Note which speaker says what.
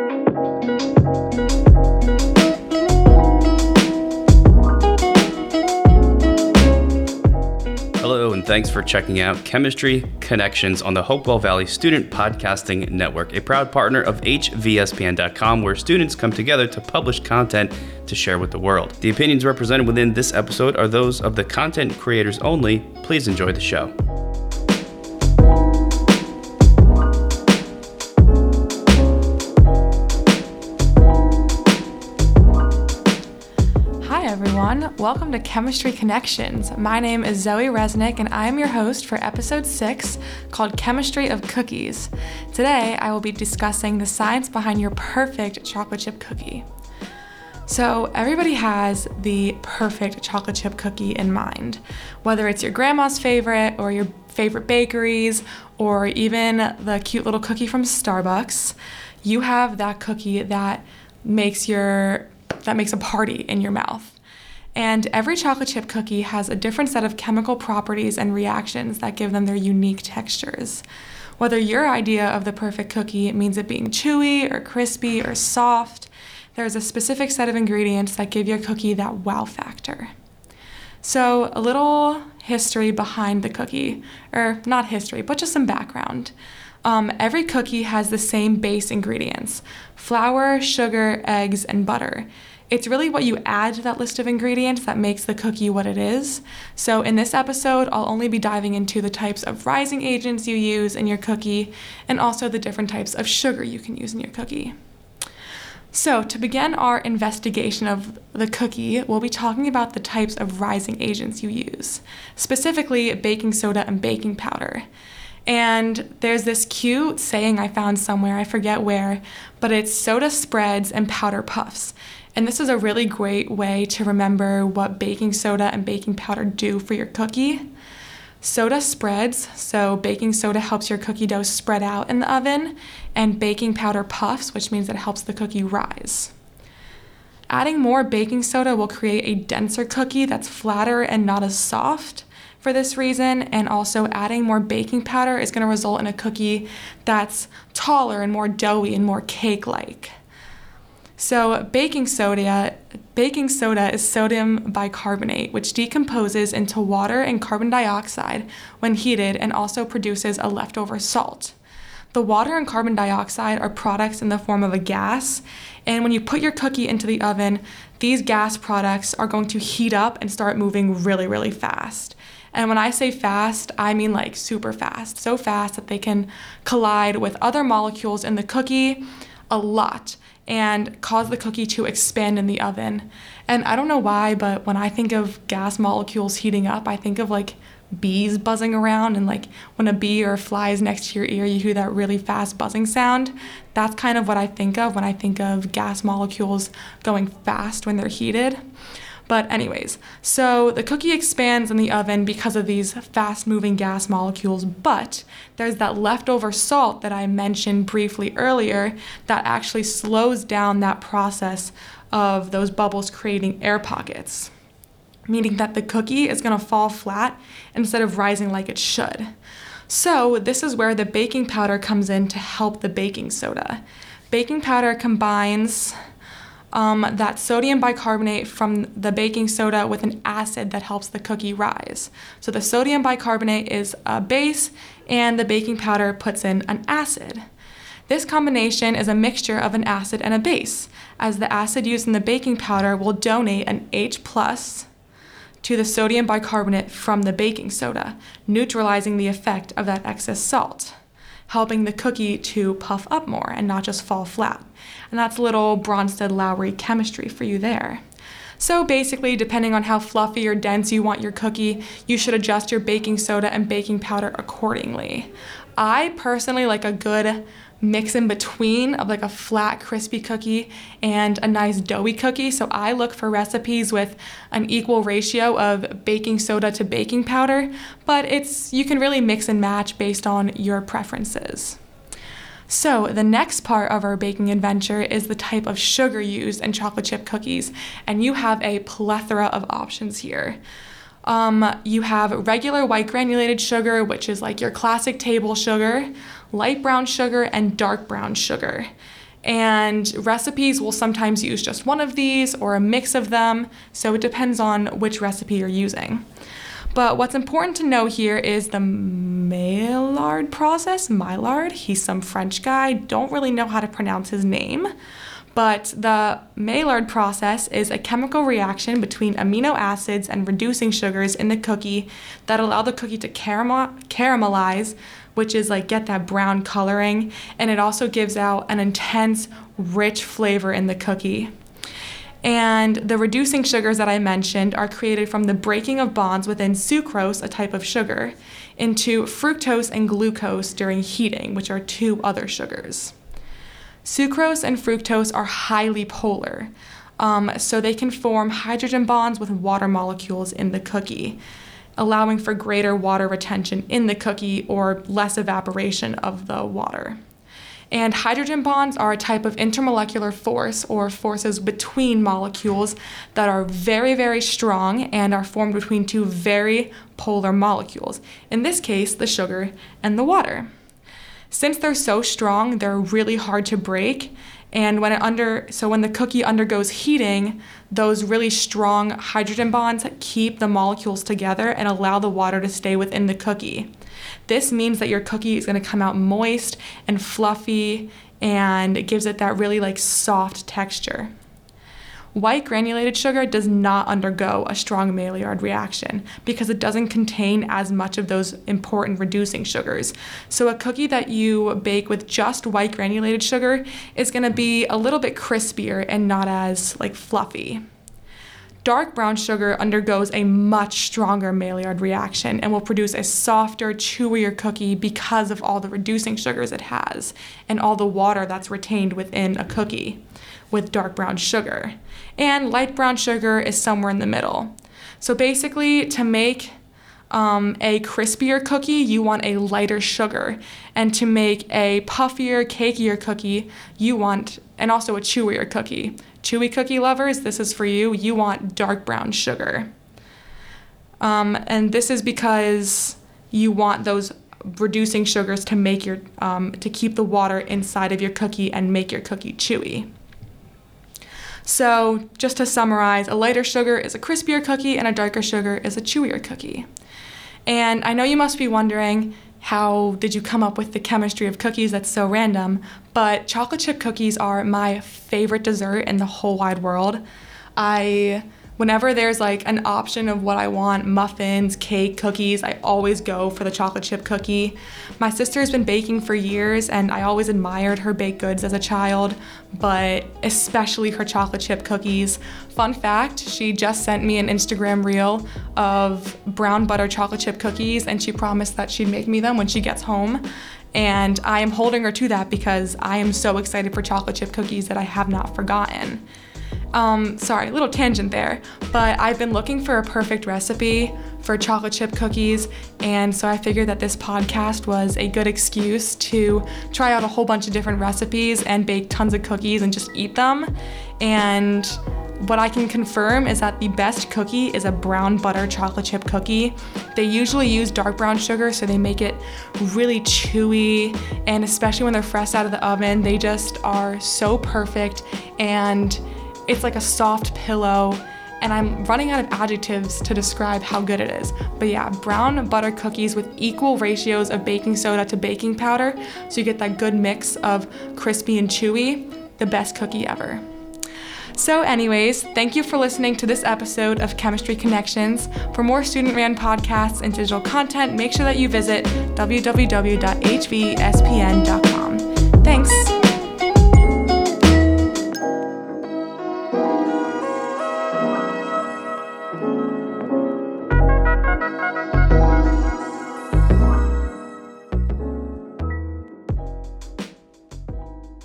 Speaker 1: Hello, and thanks for checking out Chemistry Connections on the Hopewell Valley Student Podcasting Network, a proud partner of hvspn.com, where students come together to publish content to share with the world. The opinions represented within this episode are those of the content creators only. Please enjoy the show.
Speaker 2: Welcome to Chemistry Connections. My name is Zoe Resnick, and I am your host for episode 6 called Chemistry of Cookies. Today, I will be discussing the science behind your perfect chocolate chip cookie. So everybody has the perfect chocolate chip cookie in mind, whether it's your grandma's favorite or your favorite bakeries or even the cute little cookie from Starbucks. You have that cookie that makes a party in your mouth. And every chocolate chip cookie has a different set of chemical properties and reactions that give them their unique textures. Whether your idea of the perfect cookie means it being chewy or crispy or soft, there's a specific set of ingredients that give your cookie that wow factor. So a little history behind the cookie, or not history, but just some background. Every cookie has the same base ingredients: flour, sugar, eggs, and butter. It's really what you add to that list of ingredients that makes the cookie what it is. So in this episode, I'll only be diving into the types of rising agents you use in your cookie and also the different types of sugar you can use in your cookie. So to begin our investigation of the cookie, we'll be talking about the types of rising agents you use, specifically baking soda and baking powder. And there's this cute saying I found somewhere, I forget where, but it's soda spreads and powder puffs. And this is a really great way to remember what baking soda and baking powder do for your cookie. Soda spreads, so baking soda helps your cookie dough spread out in the oven, and baking powder puffs, which means it helps the cookie rise. Adding more baking soda will create a denser cookie that's flatter and not as soft. For this reason, and also adding more baking powder is going to result in a cookie that's taller and more doughy and more cake-like. So baking soda is sodium bicarbonate, which decomposes into water and carbon dioxide when heated and also produces a leftover salt. The water and carbon dioxide are products in the form of a gas, and when you put your cookie into the oven, these gas products are going to heat up and start moving really, really fast. And when I say fast, I mean like super fast, so fast that they can collide with other molecules in the cookie a lot and cause the cookie to expand in the oven. And I don't know why, but when I think of gas molecules heating up, I think of like bees buzzing around, and like when a bee or a fly is next to your ear, you hear that really fast buzzing sound. That's kind of what I think of when I think of gas molecules going fast when they're heated. But anyways, so the cookie expands in the oven because of these fast-moving gas molecules, but there's that leftover salt that I mentioned briefly earlier that actually slows down that process of those bubbles creating air pockets, meaning that the cookie is going to fall flat instead of rising like it should. So this is where the baking powder comes in to help the baking soda. Baking powder combines that sodium bicarbonate from the baking soda with an acid that helps the cookie rise. So the sodium bicarbonate is a base, and the baking powder puts in an acid. This combination is a mixture of an acid and a base, as the acid used in the baking powder will donate an H+ to the sodium bicarbonate from the baking soda, neutralizing the effect of that excess salt, helping the cookie to puff up more and not just fall flat. And that's a little Bronsted-Lowry chemistry for you there. So basically, depending on how fluffy or dense you want your cookie, you should adjust your baking soda and baking powder accordingly. I personally like a good mix in between of like a flat, crispy cookie and a nice doughy cookie. So I look for recipes with an equal ratio of baking soda to baking powder, but you can really mix and match based on your preferences. So the next part of our baking adventure is the type of sugar used in chocolate chip cookies, and you have a plethora of options here. You have regular white granulated sugar, which is like your classic table sugar, light brown sugar, and dark brown sugar. And recipes will sometimes use just one of these or a mix of them, so it depends on which recipe you're using. But what's important to know here is the Maillard process. Maillard, he's some French guy, don't really know how to pronounce his name. But the Maillard process is a chemical reaction between amino acids and reducing sugars in the cookie that allow the cookie to caramelize, which is like get that brown coloring, and it also gives out an intense, rich flavor in the cookie. And the reducing sugars that I mentioned are created from the breaking of bonds within sucrose, a type of sugar, into fructose and glucose during heating, which are two other sugars. Sucrose and fructose are highly polar, so they can form hydrogen bonds with water molecules in the cookie, allowing for greater water retention in the cookie or less evaporation of the water. And hydrogen bonds are a type of intermolecular force or forces between molecules that are very, very strong and are formed between two very polar molecules, in this case, the sugar and the water. Since they're so strong, they're really hard to break, and when the cookie undergoes heating, those really strong hydrogen bonds keep the molecules together and allow the water to stay within the cookie. This means that your cookie is going to come out moist and fluffy, and it gives it that really like soft texture. White granulated sugar does not undergo a strong Maillard reaction because it doesn't contain as much of those important reducing sugars. So a cookie that you bake with just white granulated sugar is going to be a little bit crispier and not as like fluffy. Dark brown sugar undergoes a much stronger Maillard reaction and will produce a softer, chewier cookie because of all the reducing sugars it has and all the water that's retained within a cookie with dark brown sugar. And light brown sugar is somewhere in the middle. So basically, to make a crispier cookie, you want a lighter sugar. And to make a puffier, cakier cookie, and also a chewier cookie. Chewy cookie lovers, this is for you. You want dark brown sugar. And this is because you want those reducing sugars to make to keep the water inside of your cookie and make your cookie chewy. So just to summarize, a lighter sugar is a crispier cookie and a darker sugar is a chewier cookie. And I know you must be wondering, how did you come up with the chemistry of cookies? That's so random. But chocolate chip cookies are my favorite dessert in the whole wide world. Whenever there's like an option of what I want, muffins, cake, cookies, I always go for the chocolate chip cookie. My sister has been baking for years and I always admired her baked goods as a child, but especially her chocolate chip cookies. Fun fact, she just sent me an Instagram reel of brown butter chocolate chip cookies and she promised that she'd make me them when she gets home. And I am holding her to that because I am so excited for chocolate chip cookies that I have not forgotten. Sorry, a little tangent there, but I've been looking for a perfect recipe for chocolate chip cookies, and so I figured that this podcast was a good excuse to try out a whole bunch of different recipes and bake tons of cookies and just eat them. And what I can confirm is that the best cookie is a brown butter chocolate chip cookie. They usually use dark brown sugar, so they make it really chewy, and especially when they're fresh out of the oven, they just are so perfect, and it's like a soft pillow, and I'm running out of adjectives to describe how good it is. But yeah, brown butter cookies with equal ratios of baking soda to baking powder, so you get that good mix of crispy and chewy, the best cookie ever. So anyways, thank you for listening to this episode of Chemistry Connections. For more student-ran podcasts and digital content, make sure that you visit www.hvespn.com. Thanks.